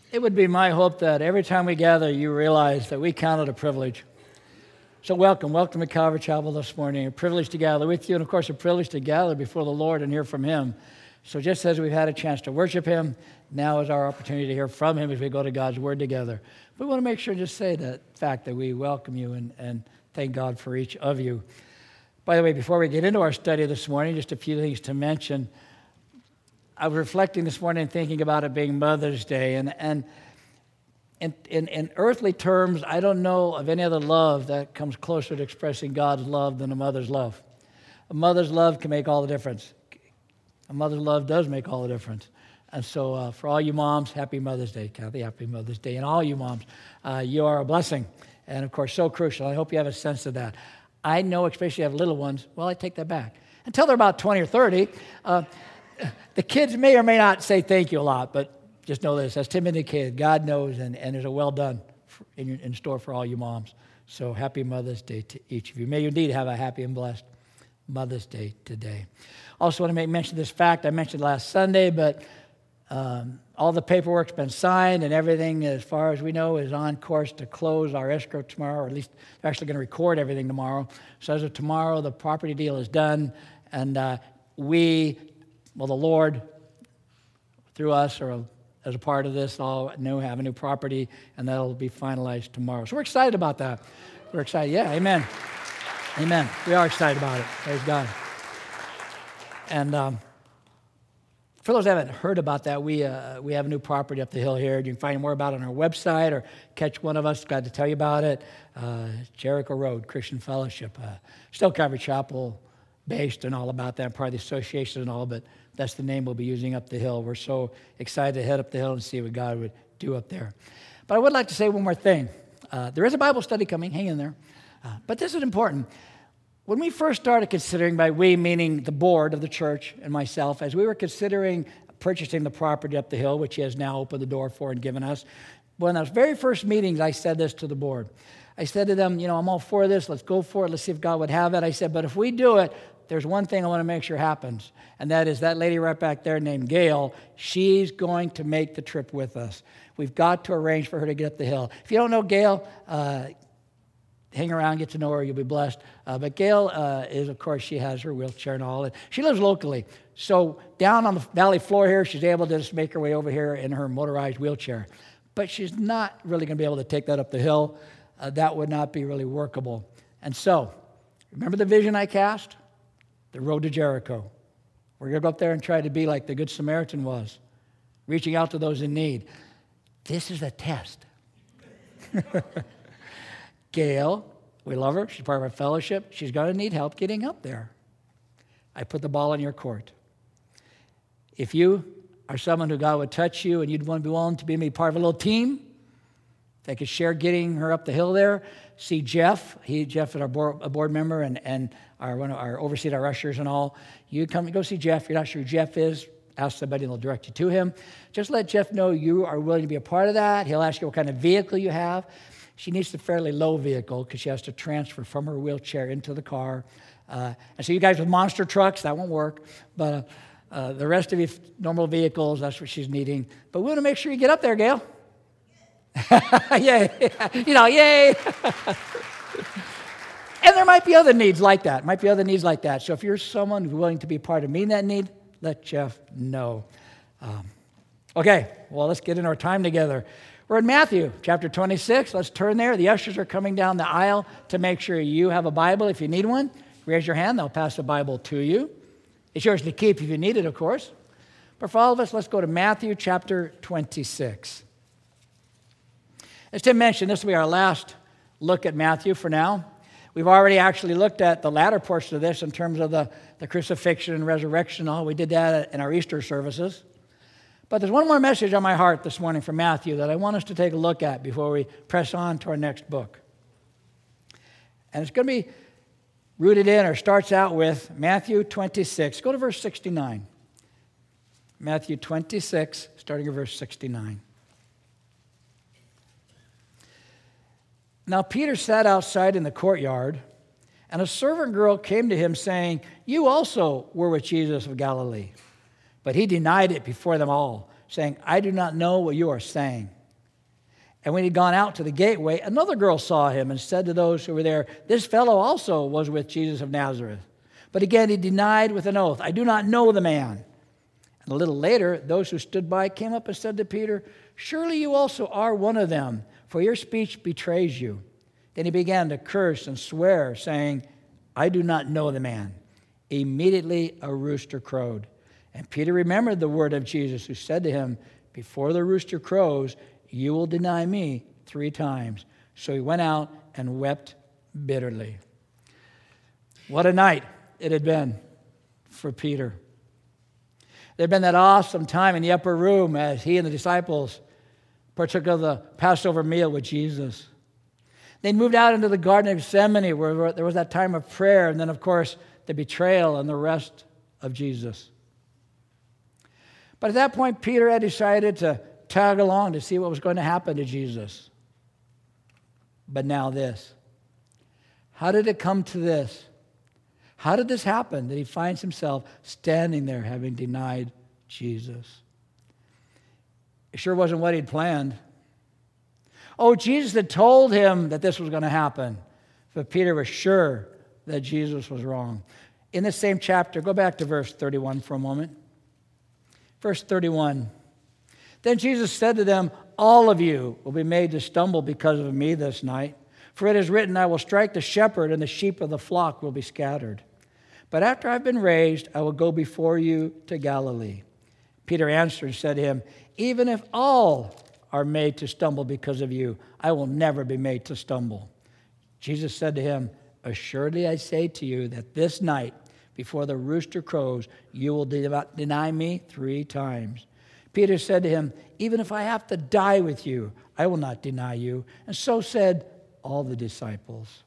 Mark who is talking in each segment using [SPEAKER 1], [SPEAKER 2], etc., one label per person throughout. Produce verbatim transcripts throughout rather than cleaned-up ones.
[SPEAKER 1] It would be my hope that every time we gather, you realize that we count it a privilege. So welcome, welcome to Calvary Chapel this morning. A privilege to gather with you, and of course, a privilege to gather before the Lord and hear from Him. So just as we've had a chance to worship Him, now is our opportunity to hear from Him as we go to God's Word together. We want to make sure and just say that fact that we welcome you and, and thank God for each of you. By the way, before we get into our study this morning, just a few things to mention. I was reflecting this morning and thinking about it being Mother's Day, and, and in, in, in earthly terms, I don't know of any other love that comes closer to expressing God's love than a mother's love. A mother's love can make all the difference. A mother's love does make all the difference. And so uh, for all you moms, happy Mother's Day, Kathy, happy Mother's Day. And all you moms, uh, you are a blessing. And of course, so crucial. I hope you have a sense of that. I know, especially if you have little ones, well, I take that back. Until they're about twenty or thirty, uh, the kids may or may not say thank you a lot, but just know this, as Tim indicated, God knows, and, and there's a well done in, in store for all you moms. So happy Mother's Day to each of you. May you indeed have a happy and blessed Mother's Day today. Also want to make mention of this fact I mentioned last Sunday, but um, all the paperwork's been signed and everything, as far as we know, is on course to close our escrow tomorrow, or at least they're actually going to record everything tomorrow. So as of tomorrow, the property deal is done, and uh, we... Well, the Lord, through us, or as a part of this, all new have a new property, and that'll be finalized tomorrow. So we're excited about that. We're excited. Yeah, amen. Amen. We are excited about it. Praise God. And um, for those who haven't heard about that, we uh, we have a new property up the hill here. You can find more about it on our website or catch one of us. Glad to tell you about it. Uh, Jericho Road Christian Fellowship. Uh, still Calvary Chapel based and all about that, part of the association and all, but that's the name we'll be using up the hill. We're so excited to head up the hill and see what God would do up there. But I would like to say one more thing. Uh, there is a Bible study coming, hang in there. Uh, but this is important. When we first started considering, by we meaning the board of the church and myself, as we were considering purchasing the property up the hill, which He has now opened the door for and given us, one of those very first meetings, I said this to the board. I said to them, you know, I'm all for this. Let's go for it. Let's see if God would have it. I said, but if we do it, there's one thing I want to make sure happens, and that is that lady right back there named Gail, she's going to make the trip with us. We've got to arrange for her to get up the hill. If you don't know Gail, uh, hang around, get to know her, you'll be blessed. Uh, but Gail uh, is, of course, she has her wheelchair and all. She lives locally. So down on the valley floor here, she's able to just make her way over here in her motorized wheelchair. But she's not really going to be able to take that up the hill. Uh, that would not be really workable. And so, remember the vision I cast? The road to Jericho. We're going to go up there and try to be like the Good Samaritan was, reaching out to those in need. This is a test. Gail, we love her. She's part of our fellowship. She's going to need help getting up there. I put the ball in your court. If you are someone who God would touch you and you'd want to be willing to be part of a little team that could share getting her up the hill there, see Jeff. He, Jeff is our board, a board member and, and our one of our oversees our ushers and all. You come and go see Jeff. You're not sure who Jeff is, ask somebody and they'll direct you to him. Just let Jeff know you are willing to be a part of that. He'll ask you what kind of vehicle you have. She needs a fairly low vehicle because she has to transfer from her wheelchair into the car. Uh, and so you guys with monster trucks, that won't work. But uh, uh, the rest of you, normal vehicles, that's what she's needing. But we want to make sure you get up there, Gail. Yay. You know, yay. And there might be other needs like that. Might be other needs like that. So if you're someone who's willing to be part of meeting that need, let Jeff know. Um, okay, well, let's get in our time together. We're in Matthew chapter twenty-six. Let's turn there. The ushers are coming down the aisle to make sure you have a Bible if you need one. Raise your hand. They'll pass the Bible to you. It's yours to keep if you need it, of course. But for all of us, let's go to Matthew chapter twenty-six. As Tim mentioned, this will be our last look at Matthew for now. We've already actually looked at the latter portion of this in terms of the, the crucifixion and resurrection and all. We did that in our Easter services. But there's one more message on my heart this morning from Matthew that I want us to take a look at before we press on to our next book. And it's going to be rooted in or starts out with Matthew twenty-six. Go to verse sixty-nine. Matthew twenty-six, starting at verse sixty-nine. Now Peter sat outside in the courtyard, and a servant girl came to him saying, "You also were with Jesus of Galilee." But he denied it before them all, saying, "I do not know what you are saying." And when he'd gone out to the gateway, another girl saw him and said to those who were there, "This fellow also was with Jesus of Nazareth." But again he denied with an oath, "I do not know the man." And a little later, those who stood by came up and said to Peter, "Surely you also are one of them, for your speech betrays you." Then he began to curse and swear, saying, "I do not know the man." Immediately a rooster crowed. And Peter remembered the word of Jesus, who said to him, "Before the rooster crows, you will deny me three times." So he went out and wept bitterly. What a night it had been for Peter. There had been that awesome time in the upper room as he and the disciples partook of the Passover meal with Jesus. They moved out into the Garden of Gethsemane where there was that time of prayer, and then, of course, the betrayal and the rest of Jesus. But at that point, Peter had decided to tag along to see what was going to happen to Jesus. But now this. How did it come to this? How did this happen that he finds himself standing there having denied Jesus? It sure wasn't what he'd planned. Oh, Jesus had told him that this was going to happen, but Peter was sure that Jesus was wrong. In this same chapter, go back to verse thirty-one for a moment. Verse thirty-one. Then Jesus said to them, "All of you will be made to stumble because of me this night. For it is written, I will strike the shepherd, and the sheep of the flock will be scattered. But after I've been raised, I will go before you to Galilee." Peter answered and said to him, "Even if all are made to stumble because of you, I will never be made to stumble." Jesus said to him, "Assuredly I say to you that this night, before the rooster crows, you will deny me three times." Peter said to him, "Even if I have to die with you, I will not deny you." And so said all the disciples.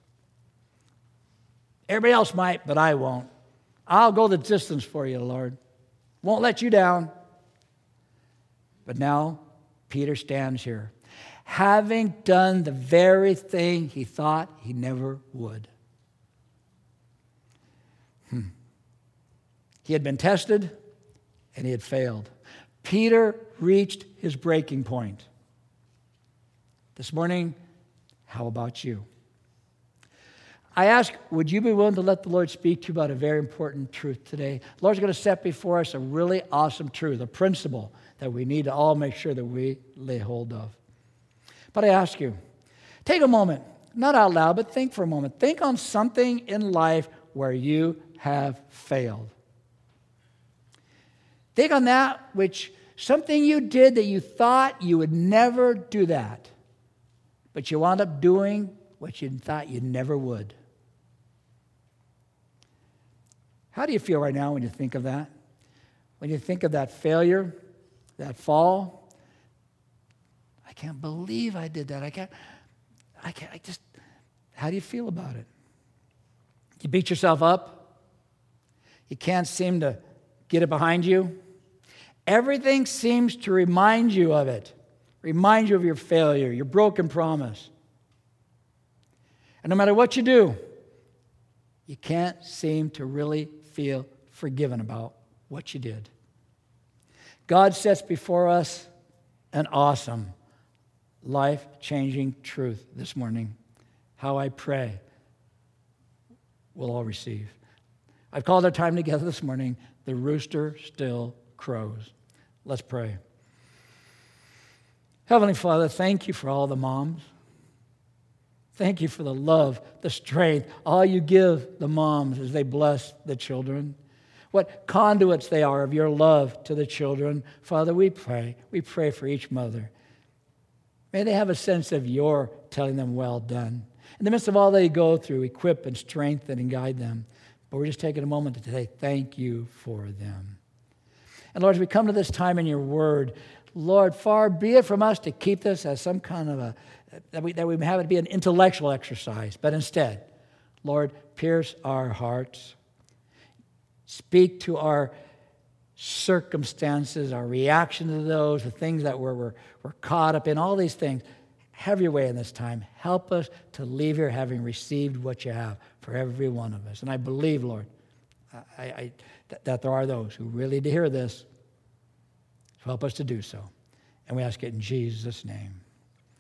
[SPEAKER 1] Everybody else might, but I won't. I'll go the distance for you, Lord. Won't let you down. But now Peter stands here, having done the very thing he thought he never would. Hmm. He had been tested, and he had failed. Peter reached his breaking point. This morning, how about you? I ask, would you be willing to let the Lord speak to you about a very important truth today? The Lord's going to set before us a really awesome truth, a principle that we need to all make sure that we lay hold of. But I ask you, take a moment, not out loud, but think for a moment. Think on something in life where you have failed. Think on that which, something you did that you thought you would never do that, but you wound up doing what you thought you never would. How do you feel right now when you think of that? When you think of that failure, that fall? I can't believe I did that. I can't, I can't, I just, how do you feel about it? You beat yourself up? You can't seem to get it behind you? Everything seems to remind you of it, remind you of your failure, your broken promise. And no matter what you do, you can't seem to really feel forgiven about what you did. God sets before us an awesome, life-changing truth this morning. How I pray we'll all receive. I've called our time together this morning, "The Rooster Still Crows." Let's pray. Heavenly Father, thank you for all the moms. Thank you for the love, the strength, all you give the moms as they bless the children. What conduits they are of your love to the children. Father, we pray. We pray for each mother. May they have a sense of your telling them, "Well done." In the midst of all they go through, equip and strengthen and guide them. But we're just taking a moment to say thank you for them. And Lord, as we come to this time in your word, Lord, far be it from us to keep this as some kind of a, that we, that we have it be an intellectual exercise. But instead, Lord, pierce our hearts. Speak to our circumstances, our reaction to those, the things that we're, we're, we're caught up in, all these things. Have your way in this time. Help us to leave here having received what you have for every one of us. And I believe, Lord, I, I, that, that there are those who really need to hear this. So help us to do so. And we ask it in Jesus' name.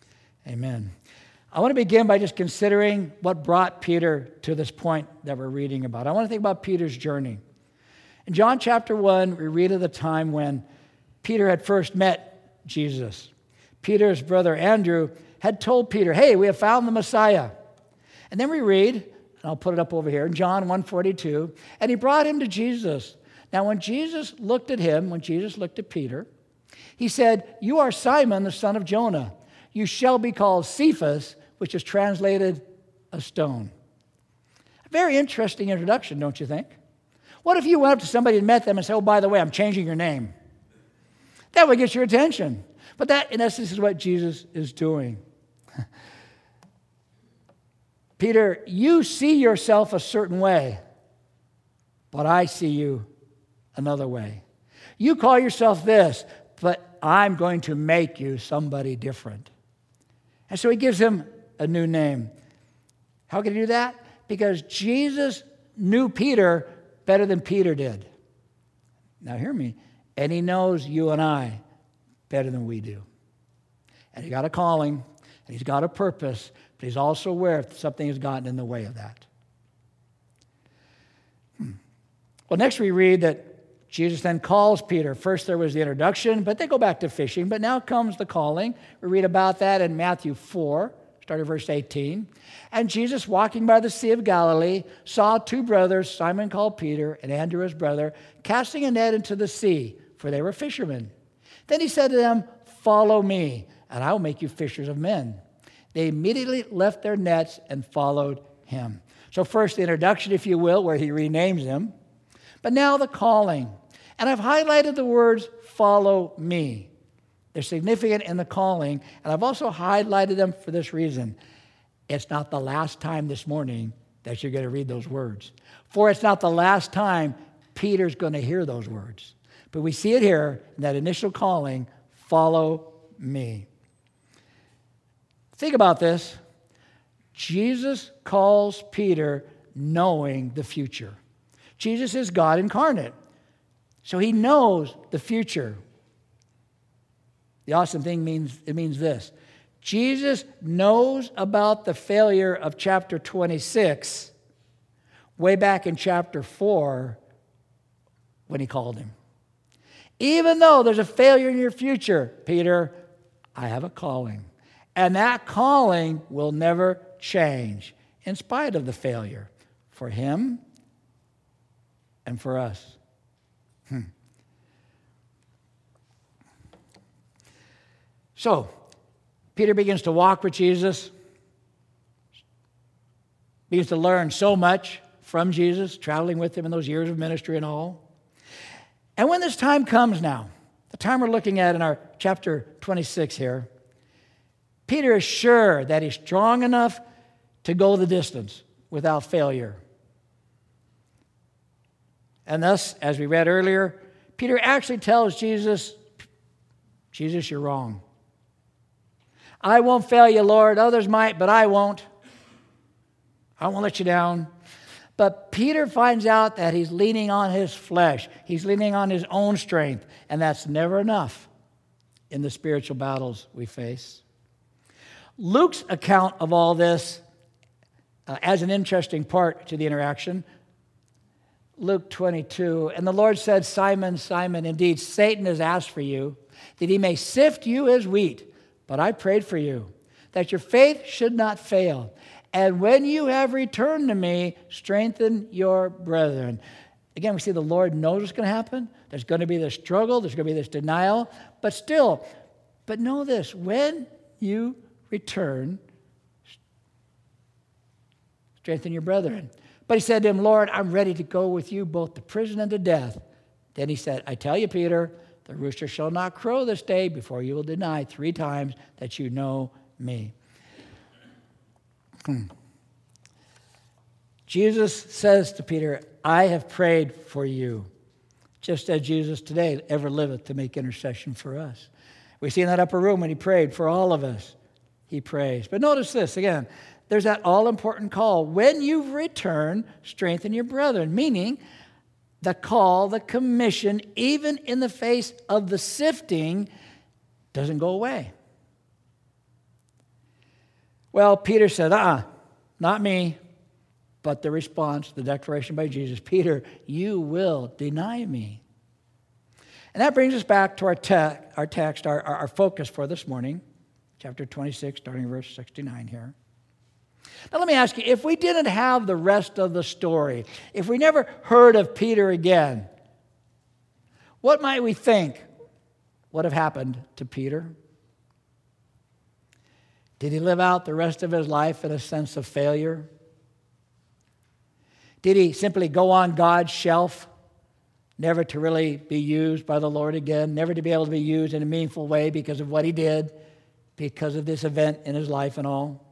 [SPEAKER 1] Amen. I want to begin by just considering what brought Peter to this point that we're reading about. I want to think about Peter's journey. In John chapter one, we read of the time when Peter had first met Jesus. Peter's brother Andrew had told Peter, hey, we have found the Messiah. And then we read, and I'll put it up over here, in John one forty-two, and he brought him to Jesus. Now, when Jesus looked at him, when Jesus looked at Peter, he said, you are Simon, the son of Jonah. You shall be called Cephas, which is translated a stone. A very interesting introduction, don't you think? What if you went up to somebody and met them and said, oh, by the way, I'm changing your name? That would get your attention. But that, in essence, is what Jesus is doing. Peter, you see yourself a certain way, but I see you another way. You call yourself this, but I'm going to make you somebody different. And so he gives him a new name. How can he do that? Because Jesus knew Peter better than Peter did. Now hear me. And he knows you and I better than we do. And he got a calling, and he's got a purpose, but he's also aware if something has gotten in the way of that. Hmm. Well, next we read that Jesus then calls Peter. First there was the introduction, but they go back to fishing. But now comes the calling. We read about that in Matthew four, starting at verse eighteen. And Jesus, walking by the Sea of Galilee, saw two brothers, Simon called Peter and Andrew his brother, casting a net into the sea, for they were fishermen. Then he said to them, follow me, and I will make you fishers of men. They immediately left their nets and followed him. So first the introduction, if you will, where he renames them. But now the calling. And I've highlighted the words, follow me. They're significant in the calling, and I've also highlighted them for this reason. It's not the last time this morning that you're going to read those words. For it's not the last time Peter's going to hear those words. But we see it here in that initial calling, follow me. Think about this. Jesus calls Peter knowing the future. Jesus is God incarnate. So he knows the future. The awesome thing means it means this. Jesus knows about the failure of chapter twenty-six way back in chapter four when he called him. Even though there's a failure in your future, Peter, I have a calling. And that calling will never change in spite of the failure for him and for us. Hmm. So, Peter begins to walk with Jesus, begins to learn so much from Jesus, traveling with him in those years of ministry and all. And when this time comes now, the time we're looking at in our chapter twenty-six here, Peter is sure that he's strong enough to go the distance without failure. And thus, as we read earlier, Peter actually tells Jesus, Jesus, you're wrong. I won't fail you, Lord. Others might, but I won't. I won't let you down. But Peter finds out that he's leaning on his flesh. He's leaning on his own strength. And that's never enough in the spiritual battles we face. Luke's account of all this uh, adds an interesting part to the interaction. Luke twenty-two, and the Lord said, Simon, Simon, indeed, Satan has asked for you, that he may sift you as wheat. But I prayed for you, that your faith should not fail. And when you have returned to me, strengthen your brethren. Again, we see the Lord knows what's going to happen. There's going to be this struggle. There's going to be this denial. But still, but know this, when you return, strengthen your brethren. But he said to him, Lord, I'm ready to go with you both to prison and to death. Then he said, I tell you, Peter, the rooster shall not crow this day before you will deny three times that you know me. Hmm. Jesus says to Peter, I have prayed for you, just as Jesus today ever liveth to make intercession for us. We see in that upper room when he prayed for all of us, he prays. But notice this, again, there's that all-important call. When you return, strengthen your brethren, meaning the call, the commission, even in the face of the sifting, doesn't go away. Well, Peter said, uh-uh, not me. But the response, the declaration by Jesus, Peter, you will deny me. And that brings us back to our, te- our text, our, our, our focus for this morning, chapter twenty-six, starting verse sixty-nine here. Now let me ask you, if we didn't have the rest of the story, if we never heard of Peter again, what might we think would have happened to Peter? Did he live out the rest of his life in a sense of failure? Did he simply go on God's shelf, never to really be used by the Lord again, never to be able to be used in a meaningful way because of what he did, because of this event in his life and all?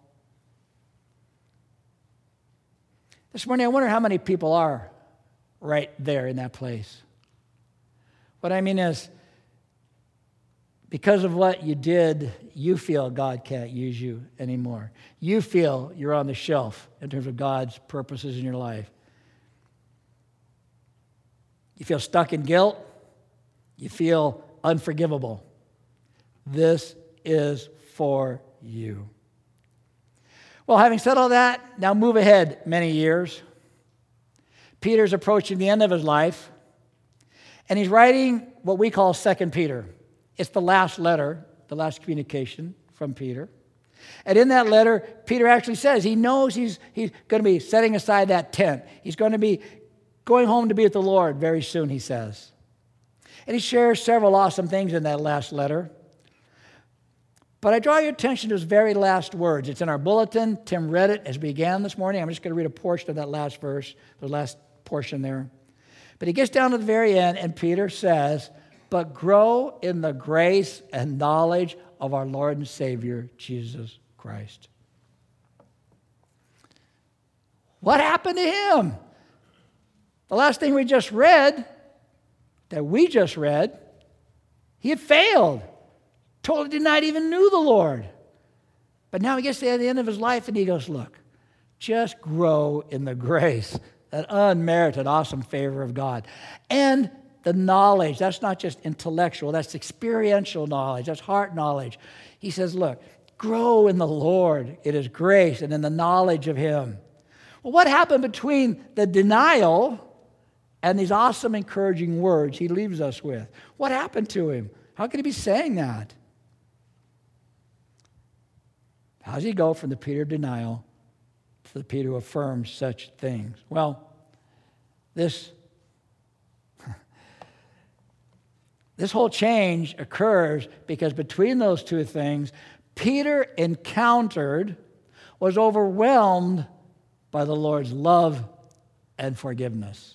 [SPEAKER 1] This morning, I wonder how many people are right there in that place. What I mean is, because of what you did, you feel God can't use you anymore. You feel you're on the shelf in terms of God's purposes in your life. You feel stuck in guilt. You feel unforgivable. This is for you. Well, having said all that, now move ahead many years. Peter's approaching the end of his life, and he's writing what we call Second Peter. It's the last letter, the last communication from Peter. And in that letter, Peter actually says he knows he's, he's going to be setting aside that tent. He's going to be going home to be with the Lord very soon, he says. And he shares several awesome things in that last letter. But I draw your attention to his very last words. It's in our bulletin. Tim read it as we began this morning. I'm just going to read a portion of that last verse, the last portion there. But he gets down to the very end, and Peter says, but grow in the grace and knowledge of our Lord and Savior, Jesus Christ. What happened to him? The last thing we just read, that we just read, he had failed. Totally denied even knew the Lord. But now he gets to the end of his life and he goes, look, just grow in the grace, that unmerited, awesome favor of God. And the knowledge, that's not just intellectual, that's experiential knowledge, that's heart knowledge. He says, look, grow in the Lord, in His grace and in the knowledge of Him. Well, what happened between the denial and these awesome, encouraging words he leaves us with? What happened to him? How could he be saying that? How does he go from the Peter of denial to the Peter who affirms such things? Well, this, this whole change occurs because between those two things, Peter encountered, was overwhelmed by the Lord's love and forgiveness.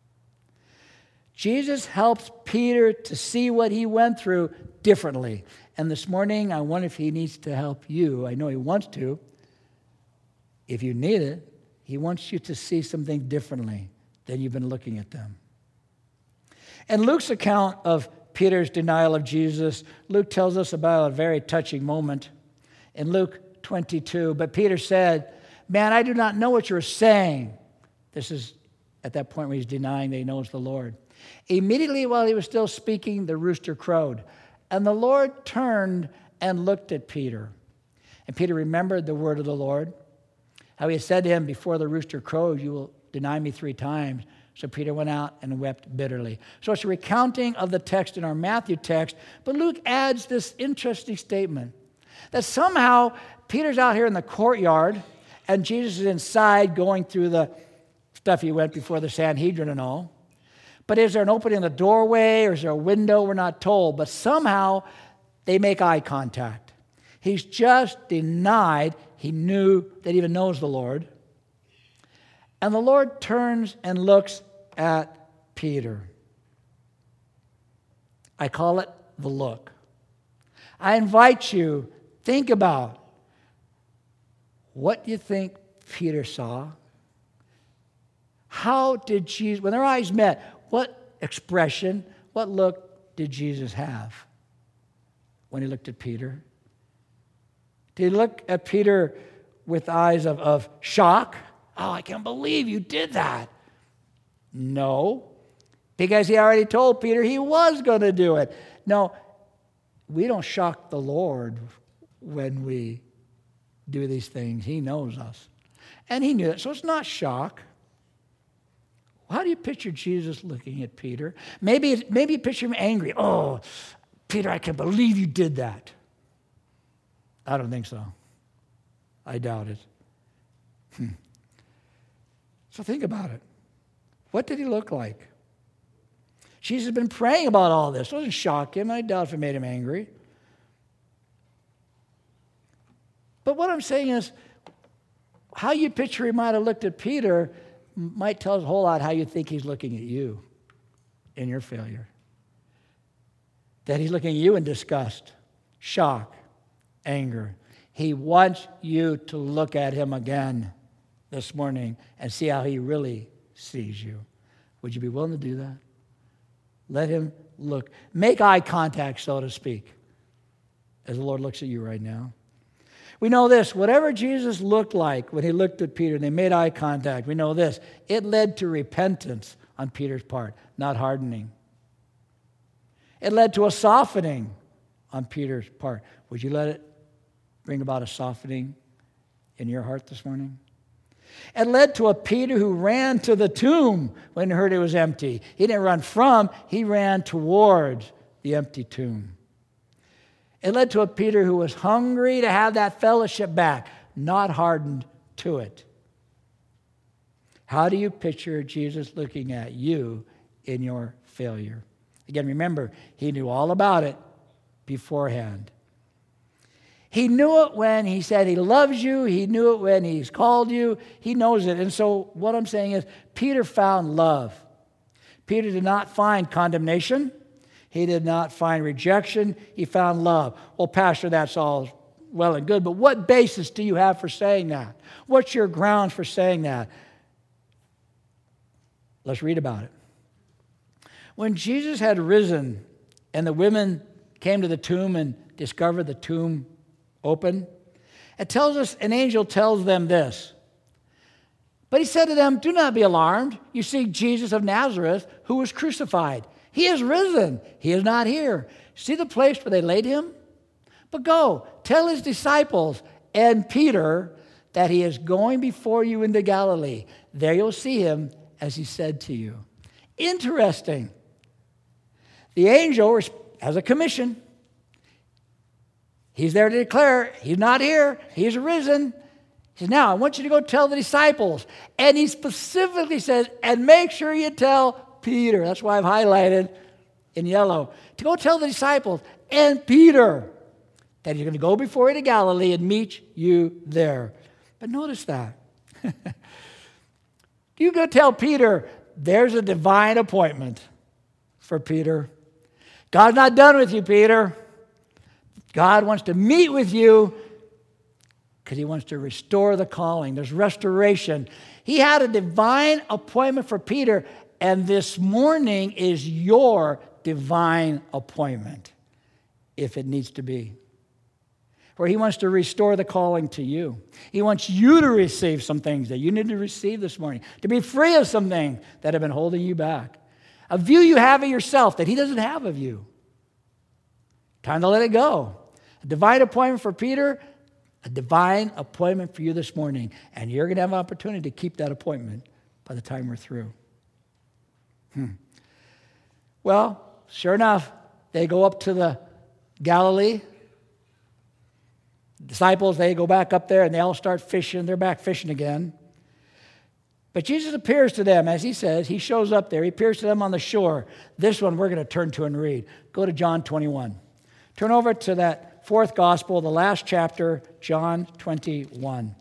[SPEAKER 1] Jesus helps Peter to see what he went through differently. And this morning, I wonder if he needs to help you. I know he wants to. If you need it, he wants you to see something differently than you've been looking at them. In Luke's account of Peter's denial of Jesus, Luke tells us about a very touching moment. In Luke twenty-two, but Peter said, man, I do not know what you're saying. This is at that point where he's denying that he knows the Lord. Immediately while he was still speaking, the rooster crowed. And the Lord turned and looked at Peter. And Peter remembered the word of the Lord, how he had said to him, before the rooster crowed, you will deny me three times. So Peter went out and wept bitterly. So it's a recounting of the text in our Matthew text, but Luke adds this interesting statement, that somehow Peter's out here in the courtyard, and Jesus is inside going through the stuff he went before the Sanhedrin and all. But is there an opening in the doorway, or is there a window? We're not told. But somehow they make eye contact. He's just denied he knew that he even knows the Lord. And the Lord turns and looks at Peter. I call it the look. I invite you, think about what you think Peter saw. How did Jesus, when their eyes met, what expression, what look did Jesus have when he looked at Peter? Did he look at Peter with eyes of, of shock? Oh, I can't believe you did that. No, because he already told Peter he was going to do it. No, we don't shock the Lord when we do these things. He knows us. And he knew that. So it's not shock. How do you picture Jesus looking at Peter? Maybe, maybe you picture him angry. Oh, Peter, I can't believe you did that. I don't think so. I doubt it. Hmm. So think about it. What did he look like? Jesus had been praying about all this. It doesn't shock him. I doubt if it made him angry. But what I'm saying is, how you picture he might have looked at Peter might tell us a whole lot how you think he's looking at you in your failure. That he's looking at you in disgust, shock, anger. He wants you to look at him again this morning and see how he really sees you. Would you be willing to do that? Let him look. Make eye contact, so to speak, as the Lord looks at you right now. We know this, whatever Jesus looked like when he looked at Peter and they made eye contact, we know this, it led to repentance on Peter's part, not hardening. It led to a softening on Peter's part. Would you let it bring about a softening in your heart this morning? It led to a Peter who ran to the tomb when he heard it was empty. He didn't run from, he ran towards the empty tomb. It led to a Peter who was hungry to have that fellowship back, not hardened to it. How do you picture Jesus looking at you in your failure? Again, remember, he knew all about it beforehand. He knew it when he said he loves you. He knew it when he's called you. He knows it. And so what I'm saying is, Peter found love. Peter did not find condemnation. He did not find rejection. He found love. Well, Pastor, that's all well and good, but what basis do you have for saying that? What's your grounds for saying that? Let's read about it. When Jesus had risen and the women came to the tomb and discovered the tomb open, it tells us, an angel tells them this. But he said to them, do not be alarmed. You see Jesus of Nazareth, who was crucified. He is risen. He is not here. See the place where they laid him? But go, tell his disciples and Peter that he is going before you into Galilee. There you'll see him as he said to you. Interesting. The angel has a commission. He's there to declare he's not here. He's risen. He says, now I want you to go tell the disciples. And he specifically says, and make sure you tell Peter. That's why I've highlighted in yellow. To go tell the disciples and Peter that he's going to go before you to Galilee and meet you there. But notice that. You go tell Peter, there's a divine appointment for Peter. God's not done with you, Peter. God wants to meet with you because he wants to restore the calling. There's restoration. He had a divine appointment for Peter, and this morning is your divine appointment, if it needs to be. Where he wants to restore the calling to you. He wants you to receive some things that you need to receive this morning, to be free of some things that have been holding you back. A view you have of yourself that he doesn't have of you. Time to let it go. A divine appointment for Peter, a divine appointment for you this morning. And you're going to have an opportunity to keep that appointment by the time we're through. Hmm. Well, sure enough, they go up to the Galilee. Disciples, they go back up there and they all start fishing. They're back fishing again. But Jesus appears to them, as he says. He shows up there. He appears to them on the shore. This one we're going to turn to and read. Go to John twenty-one. Turn over to that fourth gospel, the last chapter, John twenty-one.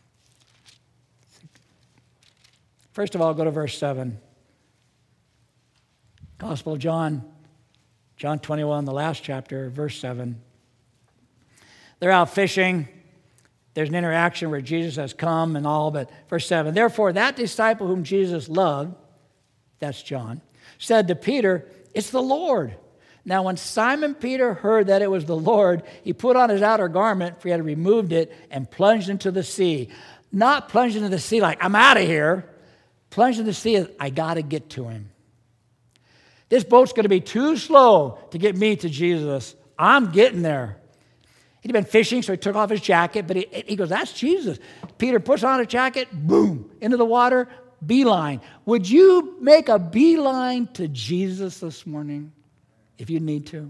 [SPEAKER 1] First of all, go to verse seven. Gospel of John, John twenty-one, the last chapter, verse seven. They're out fishing. There's an interaction where Jesus has come and all, but verse seven. Therefore, that disciple whom Jesus loved, that's John, said to Peter, it's the Lord. Now, when Simon Peter heard that it was the Lord, he put on his outer garment, for he had removed it, and plunged into the sea. Not plunged into the sea like, I'm out of here. Plunged into the sea as, I got to get to him. This boat's going to be too slow to get me to Jesus. I'm getting there. He'd been fishing, so he took off his jacket, but he, he goes, that's Jesus. Peter puts on a jacket, boom, into the water, beeline. Would you make a beeline to Jesus this morning if you need to?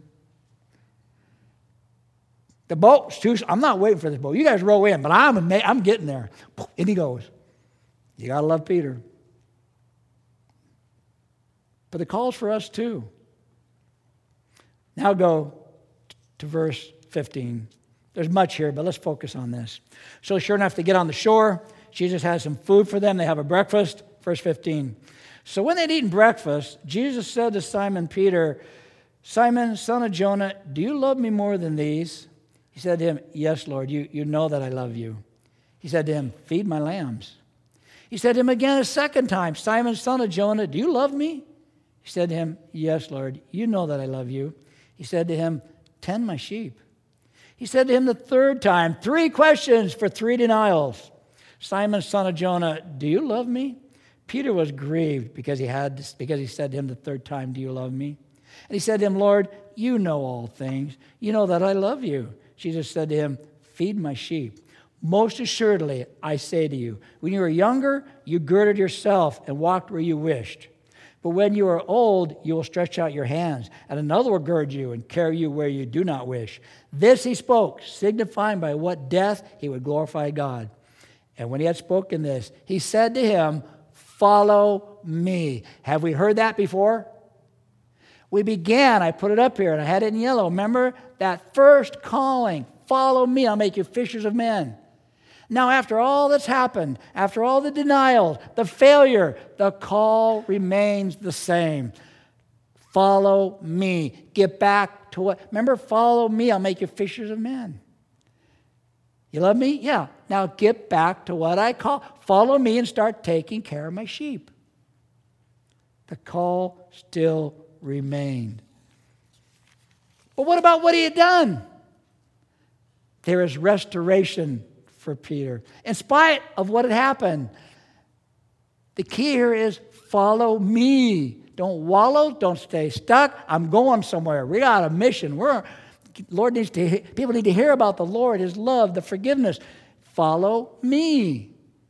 [SPEAKER 1] The boat's too, I'm not waiting for this boat. You guys row in, but I'm, I'm getting there. And he goes, you got to love Peter. But the call's for us too. Now go to verse fifteen. There's much here, but let's focus on this. So sure enough, they get on the shore. Jesus has some food for them. They have a breakfast. Verse fifteen. So when they'd eaten breakfast, Jesus said to Simon Peter, Simon, son of Jonah, do you love me more than these? He said to him, yes, Lord, you, you know that I love you. He said to him, feed my lambs. He said to him again a second time, Simon, son of Jonah, do you love me? He said to him, yes, Lord, you know that I love you. He said to him, tend my sheep. He said to him the third time, three questions for three denials. Simon, son of Jonah, do you love me? Peter was grieved because he had because he said to him the third time, do you love me? And he said to him, Lord, you know all things. You know that I love you. Jesus said to him, feed my sheep. Most assuredly, I say to you, when you were younger, you girded yourself and walked where you wished. But when you are old, you will stretch out your hands, and another will gird you and carry you where you do not wish. This he spoke, signifying by what death he would glorify God. And when he had spoken this, he said to him, follow me. Have we heard that before? We began, I put it up here, and I had it in yellow. Remember that first calling, follow me, I'll make you fishers of men. Now, after all that's happened, after all the denials, the failure, the call remains the same. Follow me. Get back to what? Remember, follow me. I'll make you fishers of men. You love me? Yeah. Now get back to what I call. Follow me and start taking care of my sheep. The call still remained. But what about what he had done? There is restoration for Peter. In spite of what had happened, the key here is follow me. Don't wallow. Don't stay stuck. I'm going somewhere. We got a mission. We're Lord needs to. People need to hear about the Lord, His love, the forgiveness. Follow me.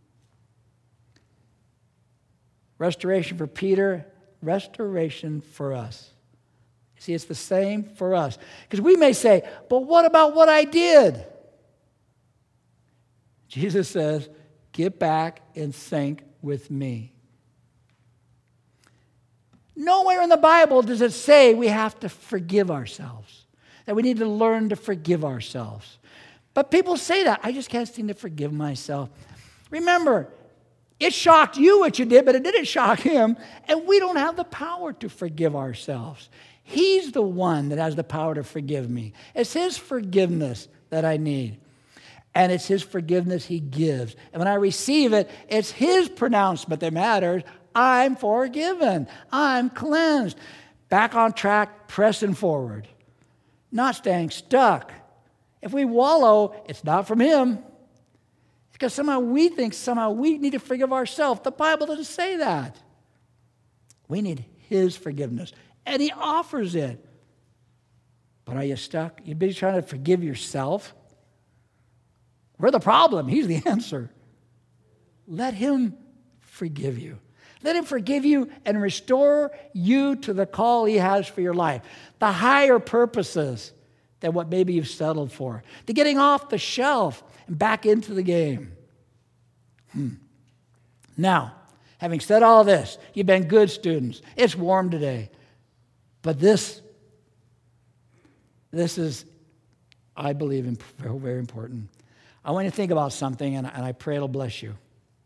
[SPEAKER 1] Restoration for Peter. Restoration for us. See, it's the same for us. Because we may say, but what about what I did? Jesus says, get back in sync with me. Nowhere in the Bible does it say we have to forgive ourselves, that we need to learn to forgive ourselves. But people say that. I just can't seem to forgive myself. Remember, it shocked you what you did, but it didn't shock him, and we don't have the power to forgive ourselves. He's the one that has the power to forgive me. It's His forgiveness that I need. And it's His forgiveness He gives. And when I receive it, it's His pronouncement that matters. I'm forgiven. I'm cleansed. Back on track, pressing forward. Not staying stuck. If we wallow, it's not from Him. It's because somehow we think somehow we need to forgive ourselves. The Bible doesn't say that. We need His forgiveness. And He offers it. But are you stuck? You're busy trying to forgive yourself? We're the problem. He's the answer. Let Him forgive you. Let Him forgive you and restore you to the call He has for your life. The higher purposes than what maybe you've settled for. To getting off the shelf and back into the game. Hmm. Now, having said all this, you've been good students. It's warm today. But this, this is, I believe, very important. I want you to think about something, and I pray it'll bless you.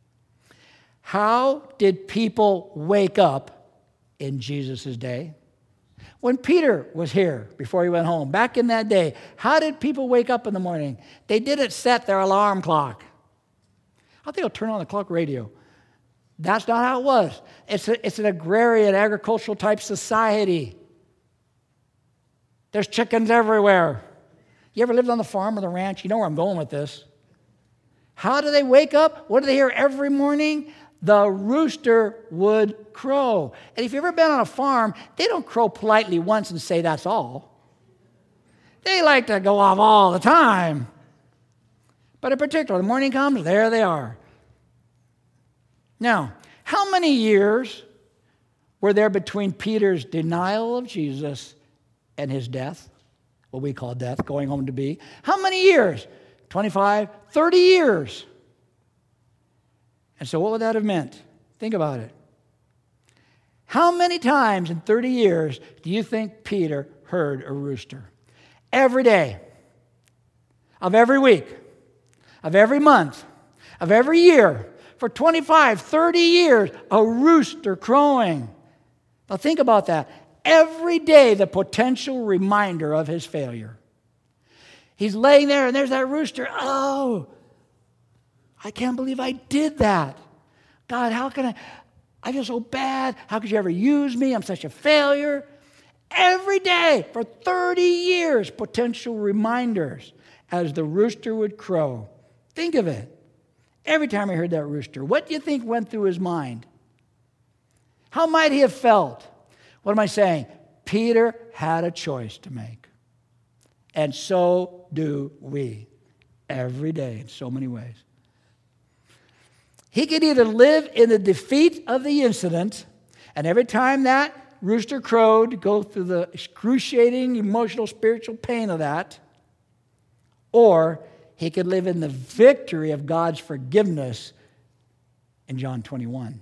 [SPEAKER 1] How did people wake up in Jesus' day? When Peter was here before he went home, back in that day, how did people wake up in the morning? They didn't set their alarm clock. I think I'll turn on the clock radio. That's not how it was. It's, a, it's an agrarian, agricultural type society. There's chickens everywhere. You ever lived on the farm or the ranch? You know where I'm going with this. How do they wake up? What do they hear every morning? The rooster would crow. And if you've ever been on a farm, they don't crow politely once and say that's all. they like to go off all the time. But in particular, the morning comes, there they are. Now, how many years were there between Peter's denial of Jesus and his death? What we call death, going home to be. How many years? twenty-five, thirty years. And so what would that have meant? Think about it. How many times in thirty years do you think Peter heard a rooster? Every day. Of every week. Of every month. Of every year. For twenty-five, thirty years, a rooster crowing. Now think about that. Every day, the potential reminder of his failure. He's laying there and there's that rooster. Oh, I can't believe I did that. God, how can I? I feel so bad. How could you ever use me? I'm such a failure. Every day for thirty years, potential reminders as the rooster would crow. Think of it. Every time I heard that rooster, what do you think went through his mind? How might he have felt? What am I saying? Peter had a choice to make. And so do we. Every day in so many ways. He could either live in the defeat of the incident, and every time that rooster crowed, go through the excruciating emotional, spiritual pain of that, or he could live in the victory of God's forgiveness in John twenty-one.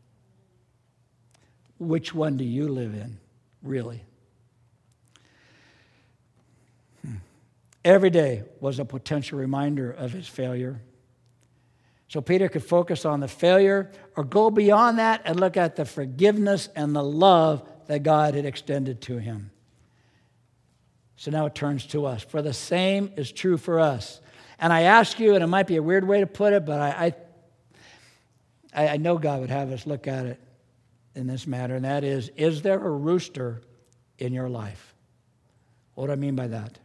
[SPEAKER 1] Which one do you live in, really? Hmm. Every day was a potential reminder of his failure. So Peter could focus on the failure or go beyond that and look at the forgiveness and the love that God had extended to him. So now it turns to us. For the same is true for us. And I ask you, and it might be a weird way to put it, but I, I, I know God would have us look at it in this matter, and that is, is there a rooster in your life? What do I mean by that?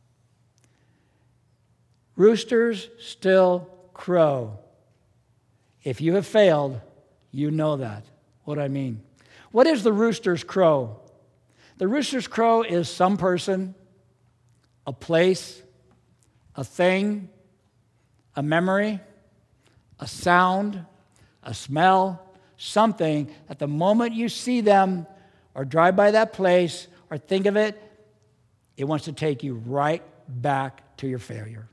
[SPEAKER 1] Roosters still crow. If you have failed, you know that. What do I mean? What is the rooster's crow? The rooster's crow is some person, a place, a thing, a memory, a sound, a smell, something that the moment you see them or drive by that place or think of it, it wants to take you right back to your failure.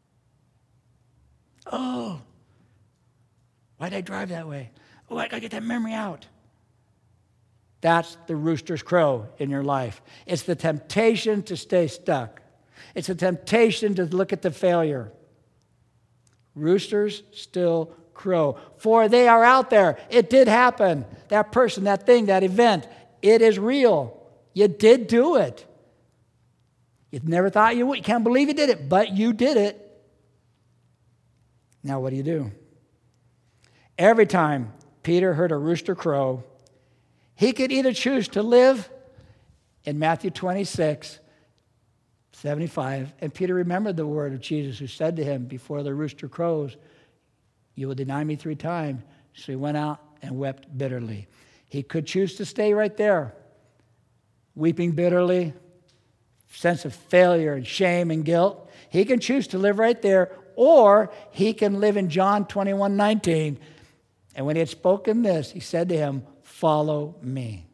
[SPEAKER 1] Oh, why did I drive that way? Oh, I got to get that memory out. That's the rooster's crow in your life. It's the temptation to stay stuck. It's a temptation to look at the failure. Roosters still crow. For they are out there. It did happen. That person, that thing, that event, it is real. You did do it. You never thought you would. You can't believe you did it, but you did it. Now what do you do? Every time Peter heard a rooster crow, he could either choose to live in Matthew twenty-six, seventy-five, and Peter remembered the word of Jesus who said to him, before the rooster crows, you will deny me three times. So he went out and wept bitterly. He could choose to stay right there, weeping bitterly, sense of failure and shame and guilt. He can choose to live right there, or he can live in John twenty-one nineteen. And when he had spoken this, he said to him, follow me.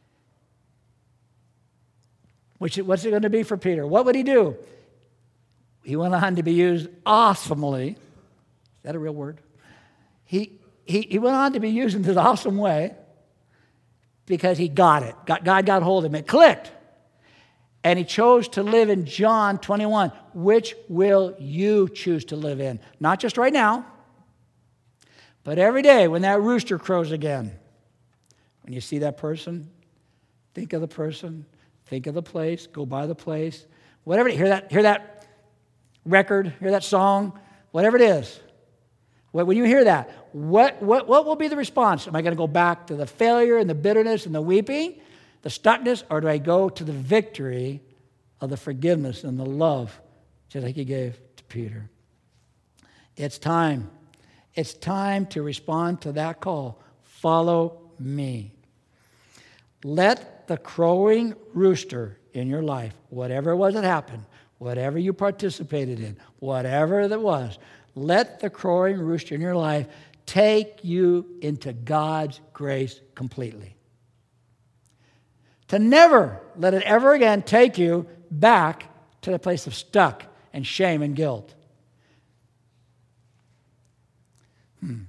[SPEAKER 1] Which, what's it going to be for Peter? What would he do? He went on to be used awesomely. Is that a real word? He, he, he went on to be used in this awesome way because he got it. God, God got hold of him. It clicked. And he chose to live in John twenty-one. Which will you choose to live in? Not just right now, but every day when that rooster crows again. When you see that person, think of the person, think of the place, go by the place. Whatever, hear that, hear that record, hear that song, whatever it is. When you hear that, what, what, what will be the response? Am I going to go back to the failure and the bitterness and the weeping, the stuckness, or do I go to the victory of the forgiveness and the love just like he gave to Peter? It's time. It's time to respond to that call. Follow me. Let the crowing rooster in your life, whatever it was that happened, whatever you participated in, whatever that was, let the crowing rooster in your life take you into God's grace completely. To never let it ever again take you back to the place of stuck and shame and guilt. Hmm.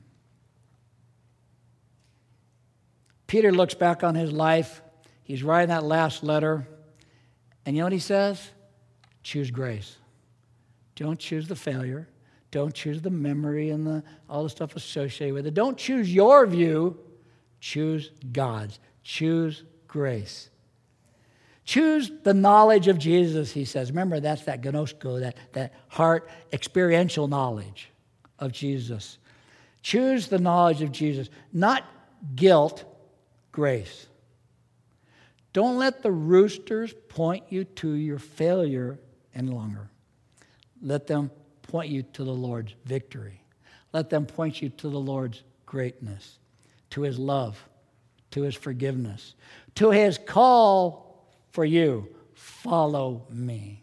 [SPEAKER 1] Peter looks back on his life. He's writing that last letter. And you know what he says? Choose grace. Don't choose the failure. Don't choose the memory and the, all the stuff associated with it. Don't choose your view. Choose God's. Choose grace. Choose the knowledge of Jesus, he says. Remember, that's that gnosko, that, that heart experiential knowledge of Jesus. Choose the knowledge of Jesus. Not guilt, grace. Don't let the roosters point you to your failure any longer. Let them point you to the Lord's victory. Let them point you to the Lord's greatness, to His love, to His forgiveness, to His call for you. Follow me.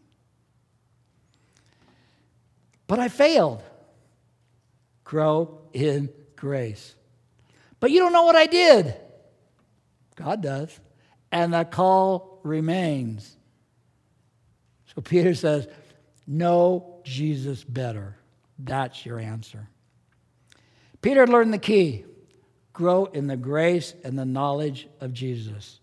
[SPEAKER 1] But I failed. Grow in grace. But you don't know what I did. God does. And the call remains. So Peter says, know Jesus better. That's your answer. Peter learned the key. Grow in the grace and the knowledge of Jesus.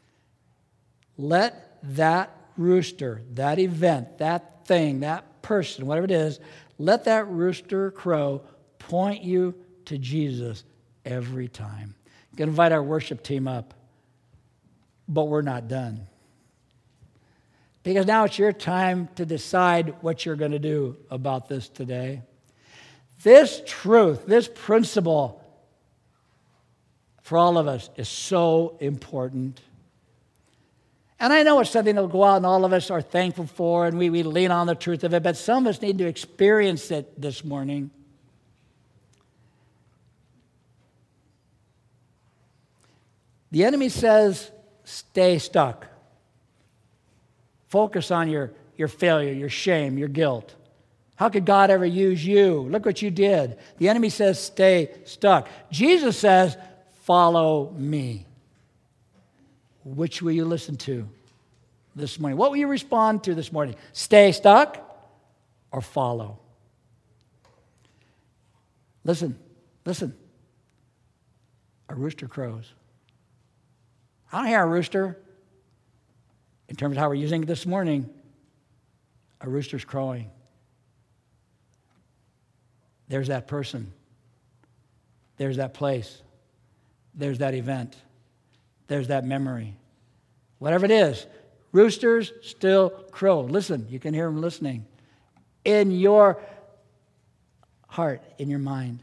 [SPEAKER 1] Let that rooster, that event, that thing, that person, whatever it is, let that rooster crow point you to Jesus every time. You can invite our worship team up, but we're not done. Because now it's your time to decide what you're going to do about this today. This truth, this principle for all of us is so important. And I know it's something that will go out and all of us are thankful for and we, we lean on the truth of it, but some of us need to experience it this morning. The enemy says, stay stuck. Focus on your, your failure, your shame, your guilt. How could God ever use you? Look what you did. The enemy says, stay stuck. Jesus says, follow me. Which will you listen to this morning? What will you respond to this morning? Stay stuck or follow? Listen, listen. A rooster crows. I don't hear a rooster. In terms of how we're using it this morning, a rooster's crowing. There's that person. There's that place. There's that event. There's that memory. Whatever it is, roosters still crow. Listen, you can hear them listening. In your heart, in your mind.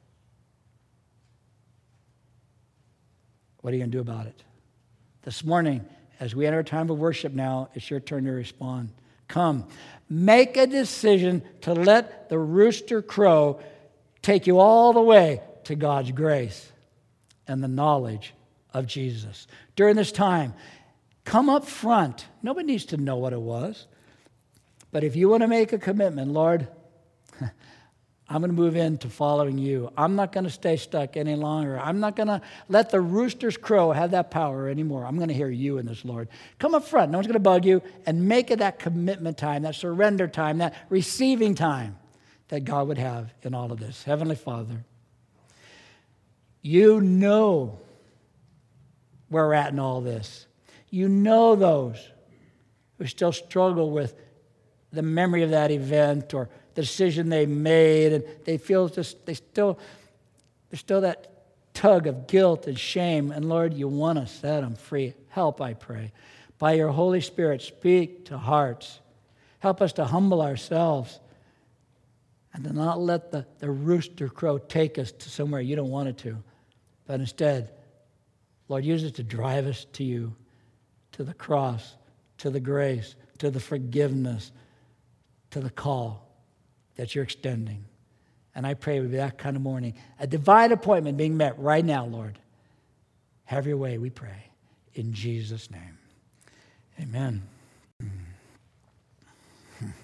[SPEAKER 1] What are you going to do about it? This morning, as we enter a time of worship now, it's your turn to respond. Come, make a decision to let the rooster crow take you all the way to God's grace and the knowledge of Jesus. During this time, come up front. Nobody needs to know what it was. But if you want to make a commitment, Lord, I'm going to move into following you. I'm not going to stay stuck any longer. I'm not going to let the rooster's crow have that power anymore. I'm going to hear you in this, Lord. Come up front. No one's going to bug you. And make it that commitment time, that surrender time, that receiving time that God would have in all of this. Heavenly Father, you know where we're at in all this. You know those who still struggle with the memory of that event or the decision they made, and they feel just they still there's still that tug of guilt and shame. And Lord, you want to set them free. Help, I pray. By your Holy Spirit, speak to hearts. Help us to humble ourselves and to not let the, the rooster crow take us to somewhere you don't want it to. But instead, Lord, use it to drive us to you, to the cross, to the grace, to the forgiveness, to the call that you're extending. And I pray it would be that kind of morning. A divine appointment being met right now, Lord. Have your way, we pray. In Jesus' name. Amen.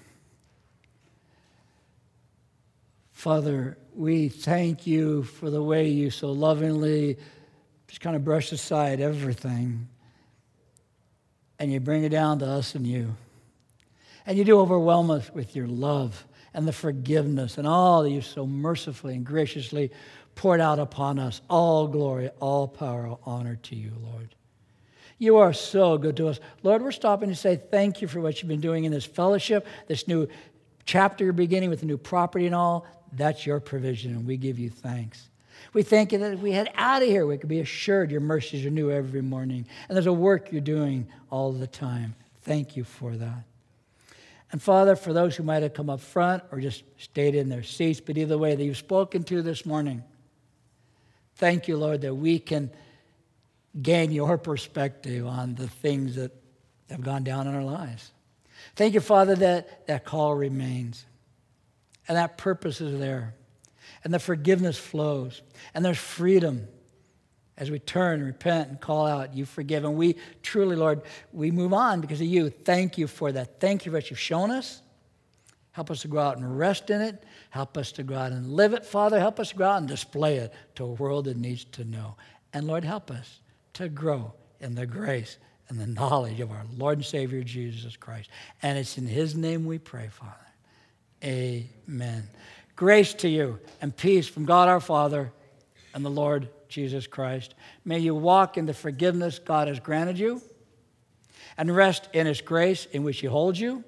[SPEAKER 1] Father, we thank you for the way you so lovingly just kind of brush aside everything and you bring it down to us and you. And you do overwhelm us with your love and the forgiveness and all that you've so mercifully and graciously poured out upon us. All glory, all power, all honor to you, Lord. You are so good to us. Lord, we're stopping to say thank you for what you've been doing in this fellowship, this new chapter you're beginning with the new property and all. That's your provision, and we give you thanks. We thank you that if we head out of here, we could be assured your mercies are new every morning, and there's a work you're doing all the time. Thank you for that. And Father, for those who might have come up front or just stayed in their seats, but either way that you've spoken to this morning, thank you, Lord, that we can gain your perspective on the things that have gone down in our lives. Thank you, Father, that that call remains. And that purpose is there. And the forgiveness flows. And there's freedom as we turn, repent, and call out, you forgive. And we truly, Lord, we move on because of you. Thank you for that. Thank you for what you've shown us. Help us to go out and rest in it. Help us to go out and live it, Father. Help us to go out and display it to a world that needs to know. And Lord, help us to grow in the grace and the knowledge of our Lord and Savior, Jesus Christ. And it's in his name we pray, Father. Amen. Grace to you and peace from God our Father and the Lord Jesus Christ. May you walk in the forgiveness God has granted you and rest in his grace in which he holds you.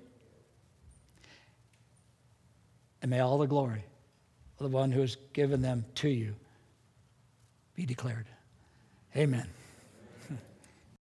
[SPEAKER 1] And may all the glory of the one who has given them to you be declared. Amen.